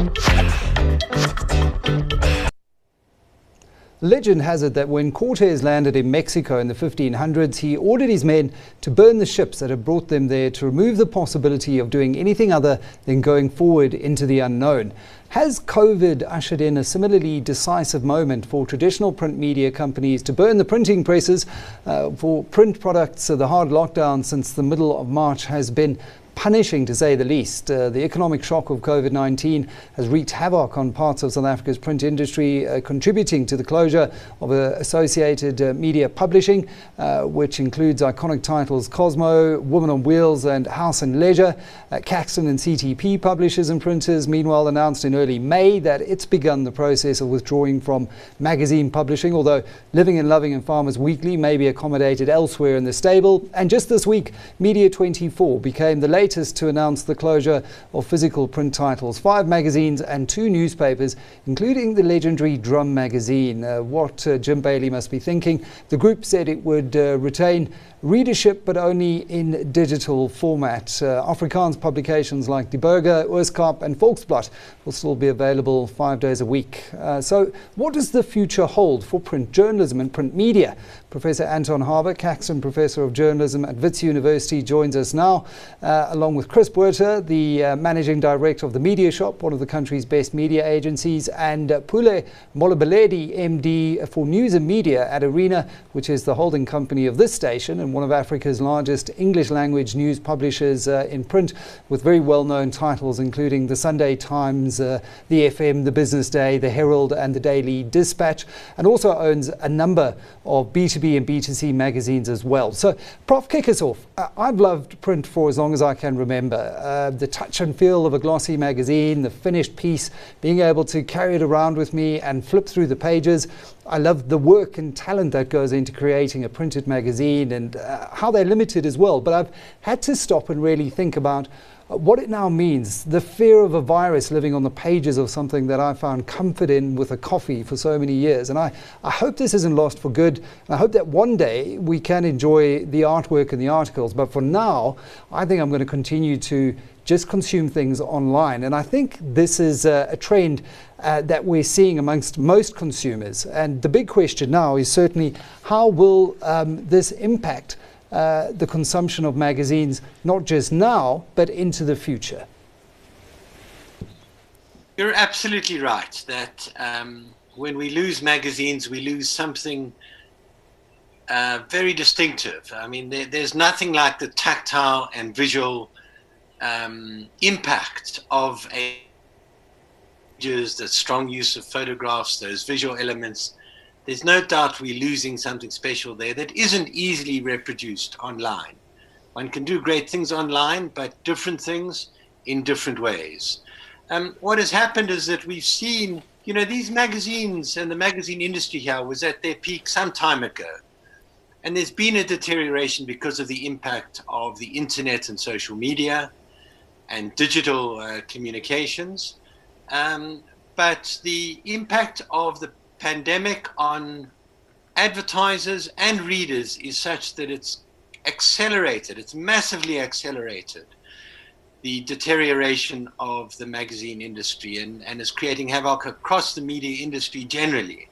Legend has it that when Cortes landed in Mexico in the 1500s, he ordered his men to burn the ships that had brought them there to remove the possibility of doing anything other than going forward into the unknown. Has COVID ushered in a similarly decisive moment for traditional print media companies to burn the printing presses? For print products, the hard lockdown since the middle of March has been punishing, to say the least. The economic shock of COVID-19 has wreaked havoc on parts of South Africa's print industry, contributing to the closure of Associated Media Publishing, which includes iconic titles Cosmo, Woman on Wheels and House and Leisure. Caxton and CTP Publishers and Printers, meanwhile, announced in early May that it's begun the process of withdrawing from magazine publishing, although Living and Loving and Farmers Weekly may be accommodated elsewhere in the stable. And just this week, Media24 became the latest to announce the closure of physical print titles, 5 magazines and 2 newspapers, including the legendary Drum magazine. What Jim Bailey must be thinking. The group said it would retain readership, but only in digital format. Afrikaans publications like Die Burger, Oorskap and Volksblad will still be available 5 days a week. So what does the future hold for print journalism and print media? Professor Anton Harber, Caxton Professor of Journalism at Wits University, joins us now, along with Chris Buerter, the Managing Director of the Media Shop, one of the country's best media agencies, and Pule Molobeledi, MD for News and Media at Arena, which is the holding company of this station and one of Africa's largest English language news publishers in print, with very well-known titles including the Sunday Times, the FM, the Business Day, the Herald and the Daily Dispatch, and also owns a number of B2B and B2C magazines as well. So, Prof, kick us off. I've loved print for as long as I can remember. The touch and feel of a glossy magazine, the finished piece, being able to carry it around with me and flip through the pages. I love the work and talent that goes into creating a printed magazine and how they're limited as well. But I've had to stop and really think about what it now means, the fear of a virus living on the pages of something that I found comfort in with a coffee for so many years. And I hope this isn't lost for good. I hope that one day we can enjoy the artwork and the articles. But for now, I think I'm going to continue to just consume things online. And I think this is a trend that we're seeing amongst most consumers. And the big question now is certainly how will this impact the consumption of magazines, not just now, but into the future? You're absolutely right that when we lose magazines, we lose something very distinctive. I mean, there's nothing like the tactile and visual impact of the strong use of photographs, those visual elements. There's no doubt we're losing something special there that isn't easily reproduced online. One can do great things online, but different things in different ways. What has happened is that we've seen, these magazines and the magazine industry here was at their peak some time ago. And there's been a deterioration because of the impact of the internet and social media and digital communications. But the impact of the pandemic on advertisers and readers is such that it's massively accelerated the deterioration of the magazine industry and is creating havoc across the media industry generally.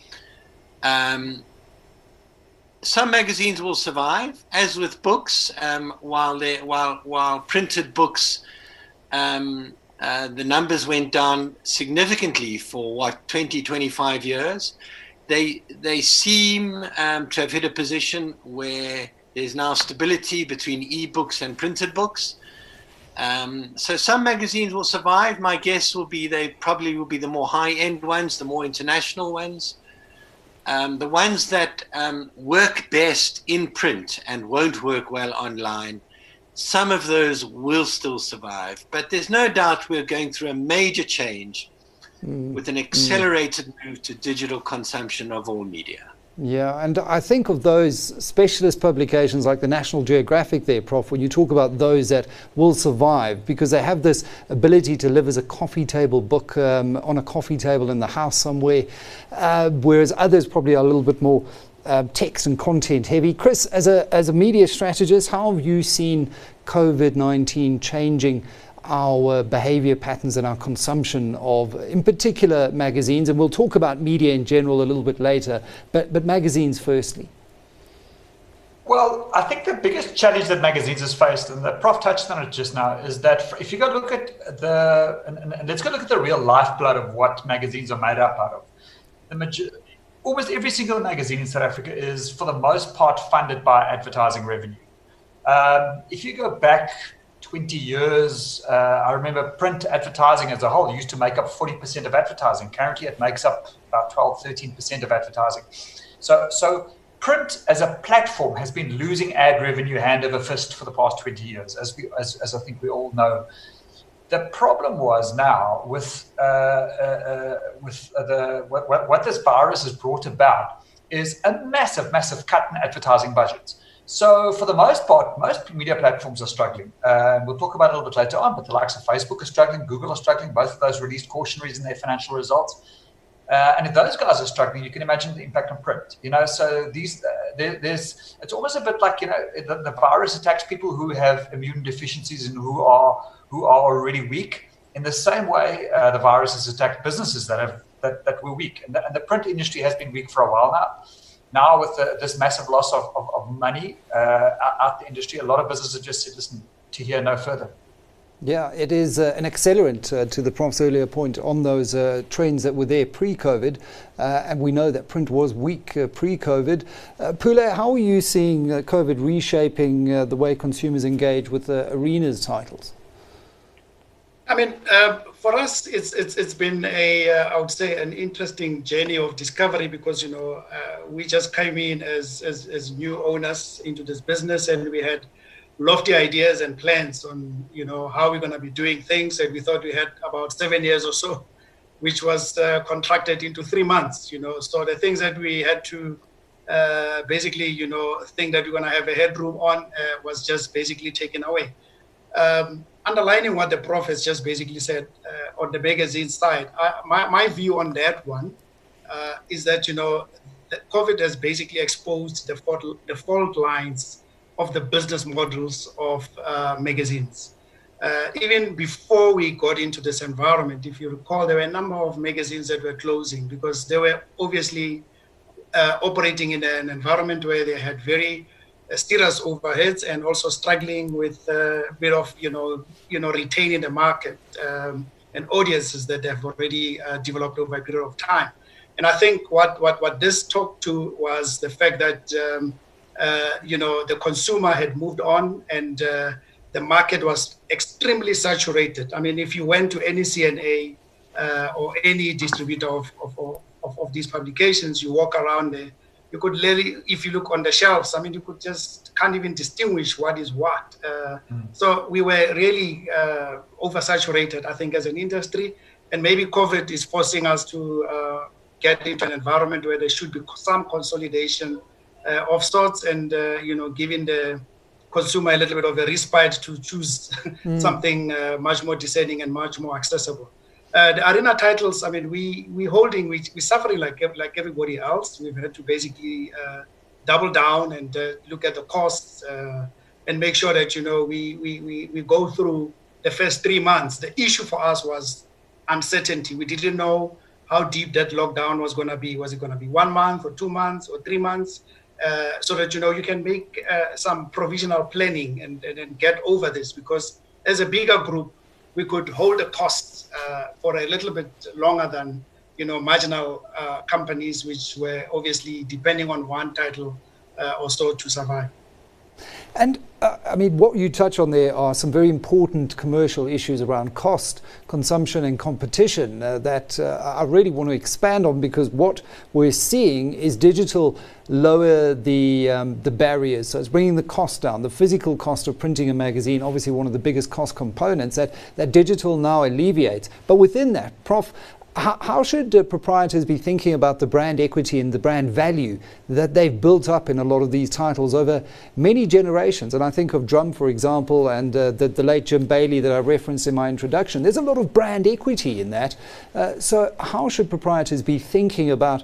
Some magazines will survive, as with books, while printed books, the numbers went down significantly for 20-25 years. They seem to have hit a position where there's now stability between e-books and printed books. So some magazines will survive. My guess will be they probably will be the more high-end ones, the more international ones. The ones that work best in print and won't work well online, some of those will still survive, but there's no doubt we're going through a major change with an accelerated move to digital consumption of all media. Yeah, and I think of those specialist publications like the National Geographic there, Prof, when you talk about those that will survive because they have this ability to live as a coffee table book on a coffee table in the house somewhere, whereas others probably are a little bit more text and content heavy. Chris, as a media strategist, how have you seen COVID-19 changing our behavior patterns and our consumption of, in particular, magazines? And we'll talk about media in general a little bit later, but magazines firstly. Well, I think the biggest challenge that magazines has faced, and the Prof touched on it just now, is that if you go look at and let's go look at the real lifeblood of what magazines are made up out of. Almost every single magazine in South Africa is, for the most part, funded by advertising revenue. If you go back 20 years, I remember print advertising as a whole used to make up 40% of advertising. Currently, it makes up about 12, 13% of advertising. So print as a platform has been losing ad revenue hand over fist for the past 20 years, as I think we all know. The problem was now with what this virus has brought about is a massive cut in advertising budgets. So for the most part, most media platforms are struggling. We'll talk about it a little bit later on, but the likes of Facebook are struggling, Google are struggling. Both of those released cautionaries in their financial results. And if those guys are struggling, you can imagine the impact on print. So it's almost a bit like, the virus attacks people who have immune deficiencies and who are already weak. In the same way, the virus has attacked businesses that were weak, and the print industry has been weak for a while now. Now, with this massive loss of money out the industry, a lot of businesses have just said, "Listen, to here no further." Yeah, it is an accelerant to the Prof's earlier point on those trends that were there pre-COVID, and we know that print was weak pre-COVID. Pule, how are you seeing COVID reshaping the way consumers engage with Arena's titles? I mean, for us, it's been I would say, an interesting journey of discovery, because we just came in as new owners into this business, and we had lofty ideas and plans on how we're going to be doing things, and we thought we had about 7 years or so, which was contracted into 3 months. So the things that we had to basically think that we're going to have a headroom on was just basically taken away. Underlining what the Prof has just basically said on the magazine side, my view on that one is that that COVID has basically exposed the fault lines of the business models of magazines. Even before we got into this environment, if you recall, there were a number of magazines that were closing because they were obviously operating in an environment where they had very serious overheads and also struggling with a bit of retaining the market and audiences that they've already developed over a period of time. And I think what this talked to was the fact that the consumer had moved on, and the market was extremely saturated. I mean, if you went to any CNA or any distributor of these publications, you walk around there, you could literally, if you look on the shelves, I mean, you can't even distinguish what is what. So we were really oversaturated, I think, as an industry. And maybe COVID is forcing us to get into an environment where there should be some consolidation of sorts, and giving the consumer a little bit of a respite to choose something much more discerning and much more accessible. The Arena titles, I mean, we're suffering like everybody else. We've had to basically double down and look at the costs and make sure that we go through the first 3 months. The issue for us was uncertainty. We didn't know how deep that lockdown was going to be. Was it going to be 1 month or 2 months or 3 months? So that you can make some provisional planning and get over this, because as a bigger group, we could hold the costs for a little bit longer than marginal companies, which were obviously depending on one title or so to survive. And I mean, what you touch on there are some very important commercial issues around cost, consumption and competition that I really want to expand on, because what we're seeing is digital lower the barriers. So it's bringing the cost down, the physical cost of printing a magazine, obviously one of the biggest cost components that digital now alleviates. But within that, Prof, how should proprietors be thinking about the brand equity and the brand value that they've built up in a lot of these titles over many generations? And I think of Drum, for example, and the late Jim Bailey that I referenced in my introduction. There's a lot of brand equity in that. So how should proprietors be thinking about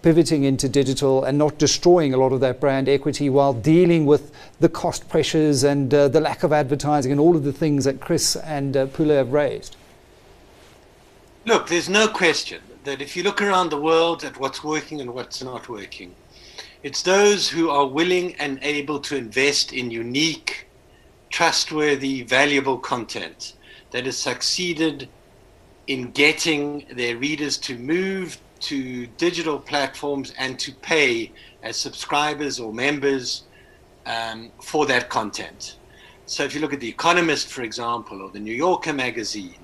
pivoting into digital and not destroying a lot of that brand equity while dealing with the cost pressures and the lack of advertising and all of the things that Chris and Pule have raised? Look, there's no question that if you look around the world at what's working and what's not working, it's those who are willing and able to invest in unique, trustworthy, valuable content that has succeeded in getting their readers to move to digital platforms and to pay as subscribers or members for that content. So if you look at The Economist, for example, or the New Yorker magazine,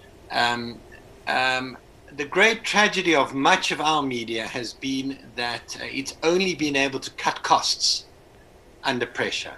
the great tragedy of much of our media has been that it's only been able to cut costs under pressure.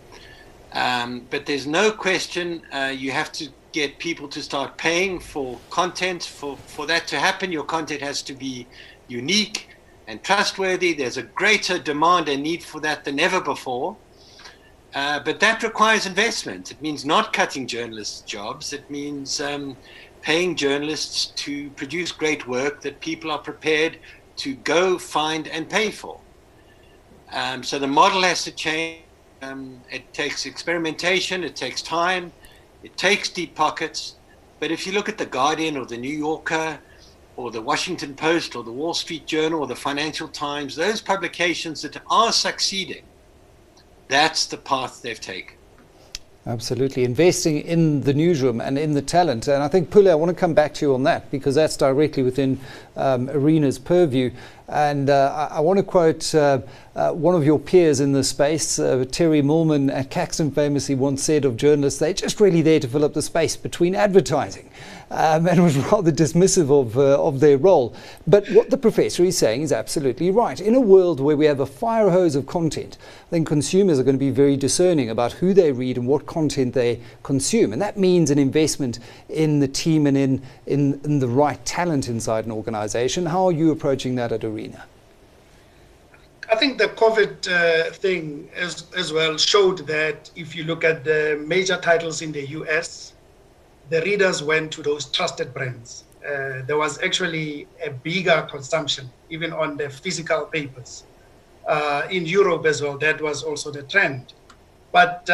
But there's no question you have to get people to start paying for content. For that to happen, your content has to be unique and trustworthy. There's a greater demand and need for that than ever before. But that requires investment. It means not cutting journalists' jobs. It means paying journalists to produce great work that people are prepared to go find and pay for. So the model has to change. It takes experimentation, it takes time, it takes deep pockets. But if you look at The Guardian or The New Yorker or The Washington Post or The Wall Street Journal or The Financial Times, those publications that are succeeding, that's the path they've taken. Absolutely. Investing in the newsroom and in the talent. And I think, Pule, I want to come back to you on that because that's directly within Arena's purview. And I want to quote one of your peers in this space, Terry Millman at Caxton famously once said of journalists, they're just really there to fill up the space between advertising. And was rather dismissive of their role. But what the professor is saying is absolutely right. In a world where we have a fire hose of content, I think consumers are going to be very discerning about who they read and what content they consume. And that means an investment in the team and in the right talent inside an organization. How are you approaching that at Arena? I think the COVID thing as well showed that if you look at the major titles in the US, the readers went to those trusted brands. There was actually a bigger consumption, even on the physical papers. In Europe as well, that was also the trend. But,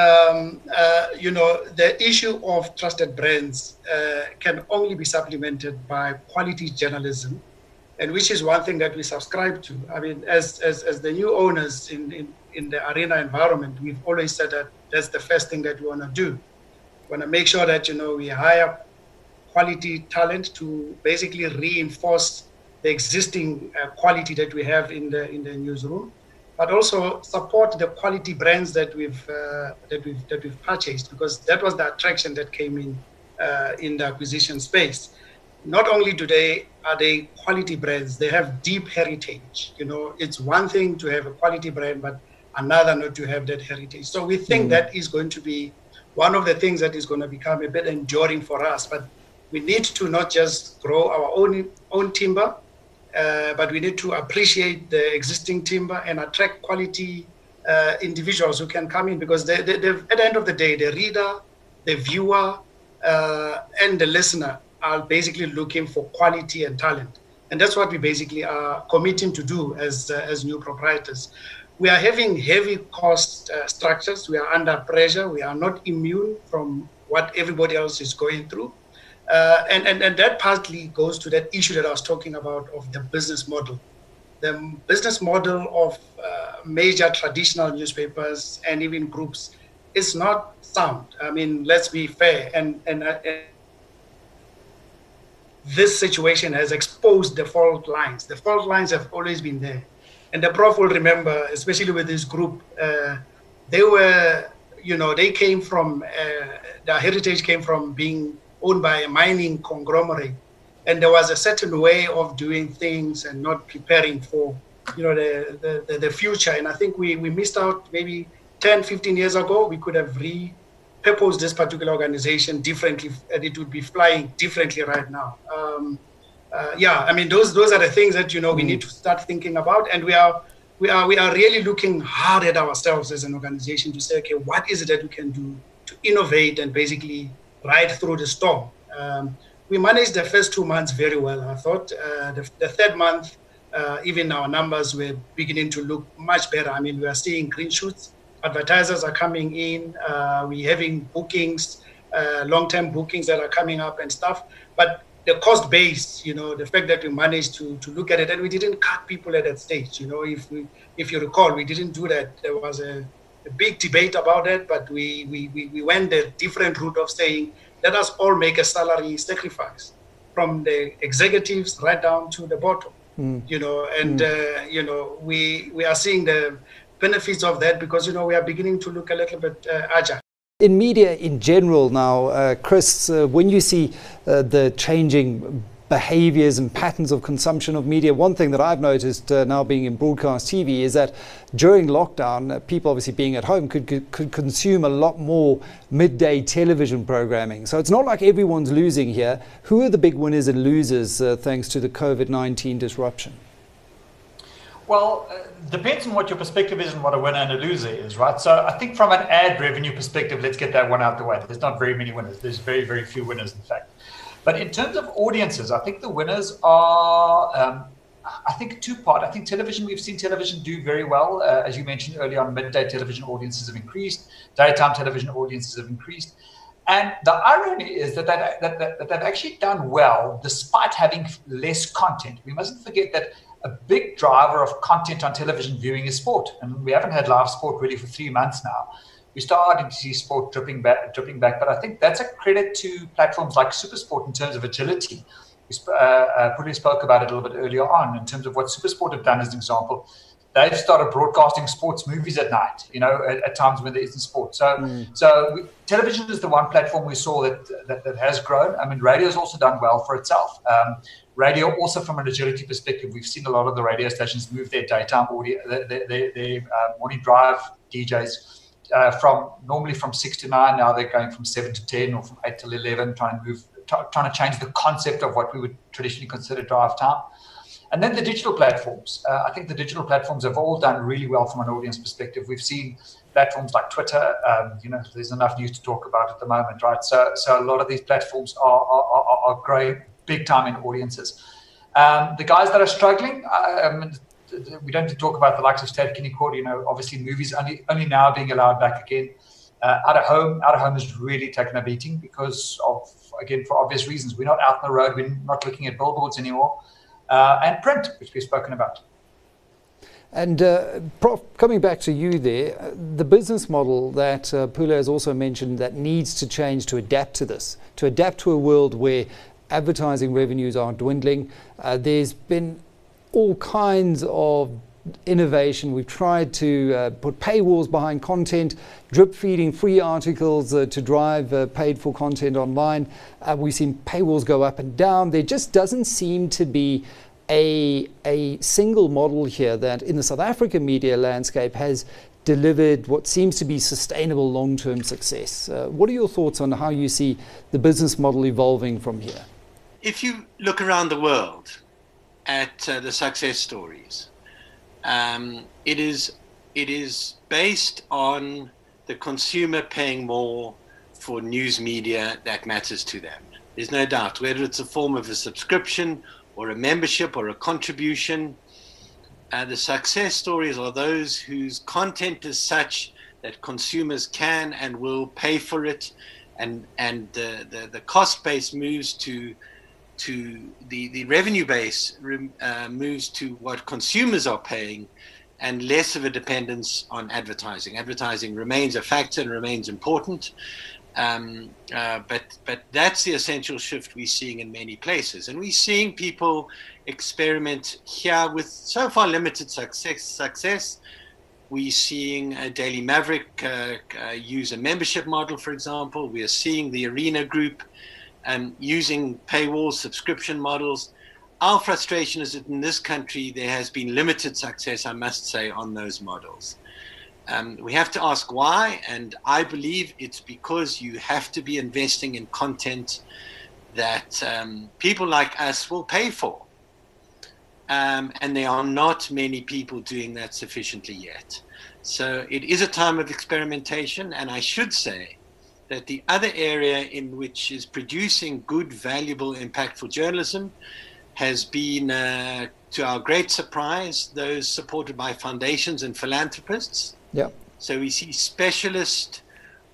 the issue of trusted brands can only be supplemented by quality journalism, and which is one thing that we subscribe to. I mean, as the new owners in the Arena environment, we've always said that that's the first thing that we want to do. We want to make sure that, we hire quality talent to basically reinforce the existing quality that we have in the newsroom, but also support the quality brands that we've purchased, because that was the attraction that came in the acquisition space. Not only are they quality brands, they have deep heritage. It's one thing to have a quality brand, but another not to have that heritage. So we think that is going to be one of the things that is going to become a bit enduring for us. But we need to not just grow our own timber, but we need to appreciate the existing timber and attract quality individuals who can come in, because at the end of the day, the reader, the viewer, and the listener are basically looking for quality and talent. And that's what we basically are committing to do as new proprietors. We are having heavy cost structures. We are under pressure. We are not immune from what everybody else is going through. And that partly goes to that issue that I was talking about of the business model. The business model of major traditional newspapers and even groups is not sound. I mean, let's be fair. And this situation has exposed the fault lines. The fault lines have always been there. And the Prof will remember, especially with this group, they were, they came from, their heritage came from being owned by a mining conglomerate. And there was a certain way of doing things and not preparing for, the future. And I think we missed out maybe 10, 15 years ago. We could have repurposed this particular organization differently, and it would be flying differently right now. I mean, those are the things that, we need to start thinking about. And we are really looking hard at ourselves as an organization to say, okay, what is it that we can do to innovate and basically ride through the storm? We managed the first 2 months very well, I thought. The third month, even our numbers were beginning to look much better. I mean, we are seeing green shoots. Advertisers are coming in. We're having bookings, long-term bookings that are coming up and stuff. But the cost base, the fact that we managed to look at it, and we didn't cut people at that stage. If you recall, we didn't do that. There was a big debate about that, but we went the different route of saying, let us all make a salary sacrifice from the executives right down to the bottom. We are seeing the benefits of that because, we are beginning to look a little bit agile. In media in general now, Chris, when you see the changing behaviors and patterns of consumption of media, one thing that I've noticed now being in broadcast TV is that during lockdown, people obviously being at home could consume a lot more midday television programming. So it's not like everyone's losing here. Who are the big winners and losers thanks to the COVID-19 disruption? Well, depends on what your perspective is and what a winner and a loser is, right? So I think from an ad revenue perspective, let's get that one out the way. There's not very many winners. There's very, very few winners, in fact. But in terms of audiences, I think the winners are, I think two-part. I think television, we've seen television do very well. As you mentioned earlier on, midday television audiences have increased. Daytime television audiences have increased. And the irony is that they've actually done well despite having less content. We mustn't forget that a big driver of content on television viewing is sport. And we haven't had live sport really for 3 months now. We're starting to see sport dripping back. But I think that's a credit to platforms like SuperSport in terms of agility. Puli spoke about it a little bit earlier on in terms of what SuperSport have done as an example. They've started broadcasting sports movies at night, at times when there isn't sport. So television is the one platform we saw that has grown. I mean, radio has also done well for itself. Radio also from an agility perspective, we've seen a lot of the radio stations move their daytime audio, their morning drive DJs normally from 6 to 9. Now they're going from 7 to 10 or from 8 to 11, trying to change the concept of what we would traditionally consider drive time. And then the digital platforms. I think the digital platforms have all done really well from an audience perspective. We've seen platforms like Twitter. There's enough news to talk about at the moment, right? So a lot of these platforms are growing big time in audiences. The guys that are struggling, we don't need to talk about the likes of State Kinnicord. Obviously movies only now being allowed back again. Out of home has really taken a beating because of, again, for obvious reasons. We're not out on the road. We're not looking at billboards anymore. And print, which we've spoken about. And Prof, coming back to you there, the business model that Pula has also mentioned that needs to change to adapt to this, to adapt to a world where advertising revenues are dwindling. There's been all kinds of innovation. We've tried to put paywalls behind content, drip feeding free articles to drive paid for content online. We've seen paywalls go up and down. There just doesn't seem to be a single model here that in the South African media landscape has delivered what seems to be sustainable long-term success. What are your thoughts on how you see the business model evolving from here? If you look around the world at the success stories, it is based on the consumer paying more for news media that matters to them. There's no doubt, whether it's a form of a subscription or a membership or a contribution, the success stories are those whose content is such that consumers can and will pay for it, and the cost base moves to the revenue base moves to what consumers are paying, and less of a dependence on advertising. Advertising remains a factor and remains important, but that's the essential shift we're seeing in many places, and we're seeing people experiment here with so far limited success. We're seeing Daily Maverick use a membership model, for example. We are seeing the Arena Group using paywall subscription models. Our frustration is that in this country there has been limited success, I must say, on those models. We have to ask why, and I believe it's because you have to be investing in content that people like us will pay for. And there are not many people doing that sufficiently yet. So it is a time of experimentation, and I should say that the other area in which is producing good, valuable, impactful journalism has been, to our great surprise, those supported by foundations and philanthropists. Yep. So we see specialist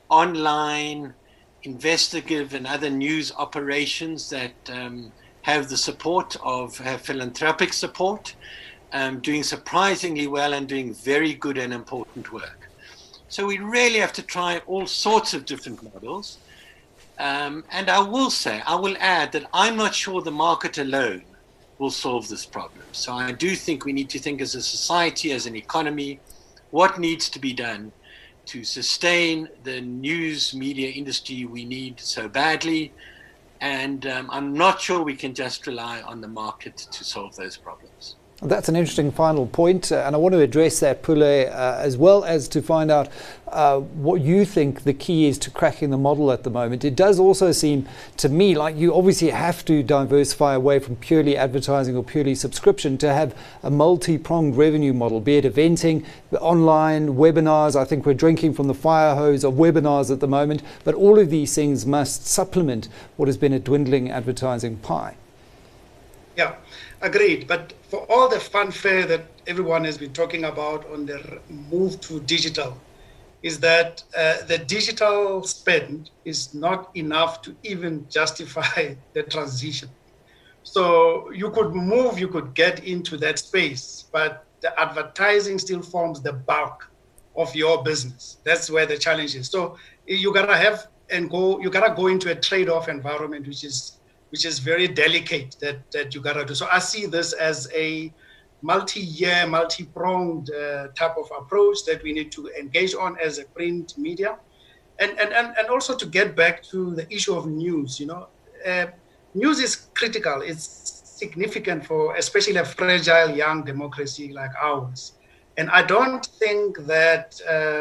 online investigative and other news operations that have the support of have philanthropic support, doing surprisingly well and doing very good and important work. So we really have to try all sorts of different models. And I will add that I'm not sure the market alone will solve this problem. So I do think we need to think as a society, as an economy, what needs to be done to sustain the news media industry we need so badly. And I'm not sure we can just rely on the market to solve those problems. That's an interesting final point, and I want to address that, Pule, as well as to find out what you think the key is to cracking the model at the moment. It does also seem to me like you obviously have to diversify away from purely advertising or purely subscription to have a multi-pronged revenue model, be it eventing, online, webinars. I think we're drinking from the fire hose of webinars at the moment, but all of these things must supplement what has been a dwindling advertising pie. Yeah, agreed. But for all the fanfare that everyone has been talking about on the move to digital, is that the digital spend is not enough to even justify the transition. So you could get into that space, but the advertising still forms the bulk of your business. That's where the challenge is. So you gotta go into a trade-off environment, which is very delicate that you gotta do. So I see this as a multi-year, multi-pronged type of approach that we need to engage on as a print media. And also to get back to the issue of news, news is critical. It's significant for especially a fragile young democracy like ours. And I don't think that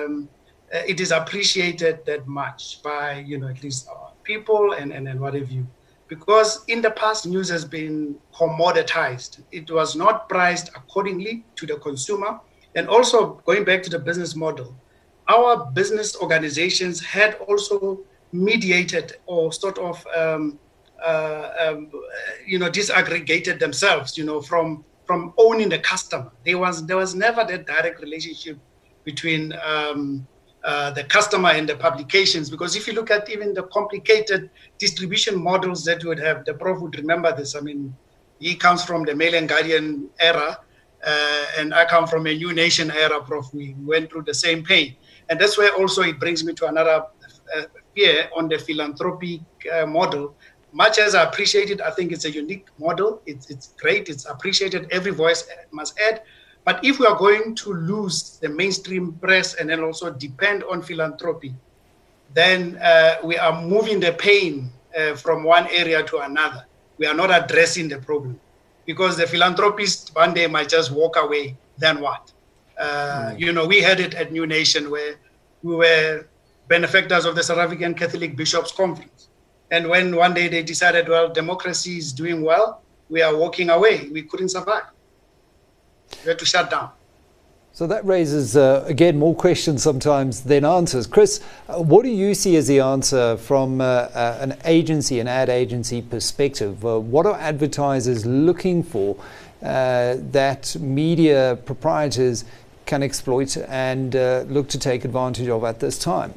it is appreciated that much by, at least our people and what have you. Because in the past, news has been commoditized. It was not priced accordingly to the consumer. And also, going back to the business model, our business organizations had also mediated or sort of, disaggregated themselves, from owning the customer. There was never that direct relationship between the customer and the publications, because if you look at even the complicated distribution models that you would have, the Prof would remember this. I mean, he comes from the Mail and Guardian era, and I come from a New Nation era, Prof. We went through the same pain. And that's where also it brings me to another fear on the philanthropic model. Much as I appreciate it, I think it's a unique model. It's great, it's appreciated, every voice must add. But if we are going to lose the mainstream press and then also depend on philanthropy, then we are moving the pain from one area to another. We are not addressing the problem, because the philanthropist one day might just walk away. Then what? We had it at New Nation, where we were benefactors of the South African Catholic Bishops' Conference. And when one day they decided, well, democracy is doing well, we are walking away. We couldn't survive. We had to shut down. So that raises, again, more questions sometimes than answers. Chris, what do you see as the answer from an ad agency perspective? What are advertisers looking for that media proprietors can exploit and look to take advantage of at this time?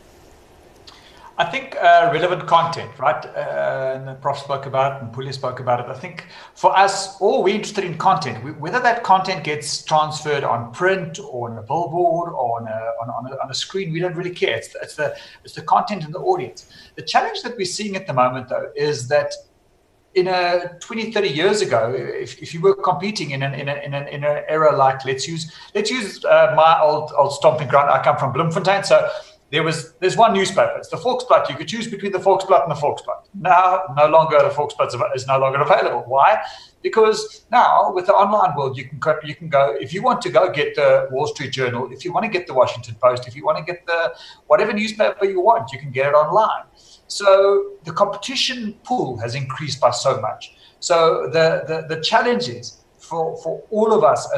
I think relevant content, right? And the Prof spoke about it and Pule spoke about it. I think for us, all we're interested in content, whether that content gets transferred on print or on a billboard or on a screen, we don't really care. It's the content and the audience. The challenge that we're seeing at the moment, though, is that in 20, 30 years ago, if you were competing in an era like, let's use my old stomping ground. I come from Bloemfontein, so there's one newspaper. It's the Volksblad. You could choose between the Volksblad and the Volksblad. Now, no longer the Volksblad is no longer available. Why? Because now with the online world, you can go, if you want to go get the Wall Street Journal, if you want to get the Washington Post, if you want to get the whatever newspaper you want, you can get it online. So the competition pool has increased by so much. So the challenge is for all of us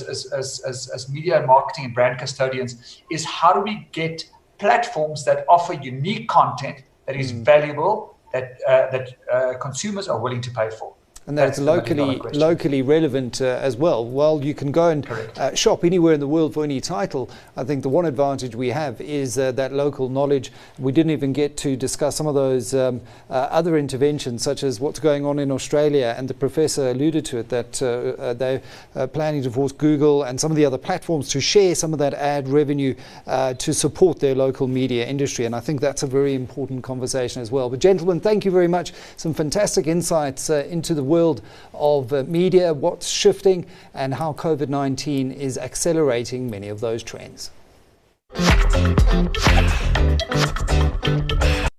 as media and marketing and brand custodians is how do we get platforms that offer unique content that is valuable, that consumers are willing to pay for. And that it's locally relevant as well. While you can go and shop anywhere in the world for any title, I think the one advantage we have is that local knowledge. We didn't even get to discuss some of those other interventions, such as what's going on in Australia, and the professor alluded to it, that they're planning to force Google and some of the other platforms to share some of that ad revenue to support their local media industry. And I think that's a very important conversation as well. But gentlemen, thank you very much. Some fantastic insights into the world of media, what's shifting, and how COVID-19 is accelerating many of those trends.